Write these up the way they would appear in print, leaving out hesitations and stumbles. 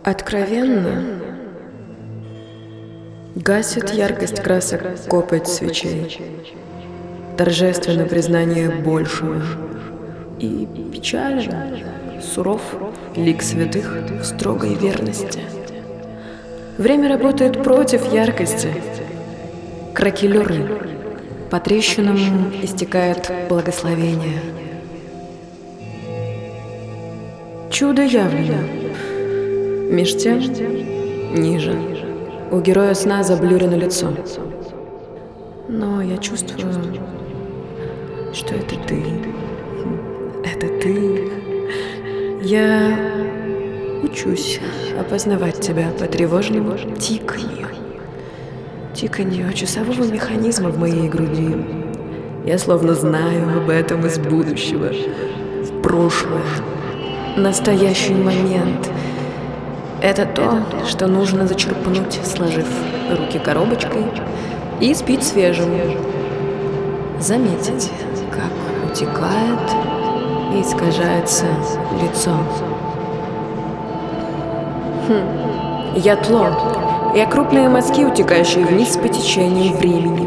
Откровенно гасит яркость красок копоть свечей, торжественно признание большего, и печален, суров лик святых в строгой верности. Время работает против яркости. Кракелюры, по трещинам истекает благословение. Чудо явлено. Меж тем, ниже, у героя сна заблюрено лицо. Но я чувствую, что это ты. Это ты. Я учусь опознавать тебя по тревожному тиканью. Тиканью часового механизма в моей груди. Я словно знаю об этом из будущего, в прошлое, настоящий момент. Это то, что нужно зачерпнуть, сложив руки коробочкой, и спить свежим. Заметить, как утекает и искажается лицо. Я тло. Я крупные мазки, утекающие вниз по течению времени.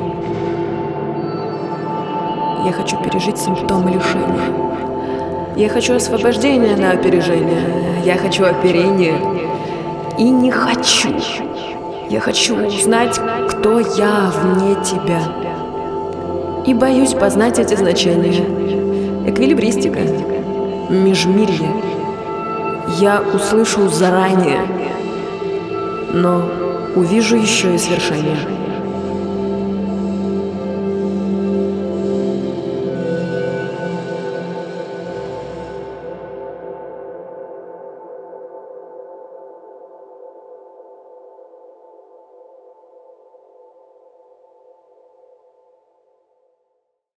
Я хочу пережить симптомы лишения. Я хочу освобождения на опережение. Я хочу оперения. И не хочу. Я хочу узнать, кто я вне тебя. И боюсь познать эти значения. Эквилибристика. Межмирье. Я услышу заранее, но увижу еще и свершение.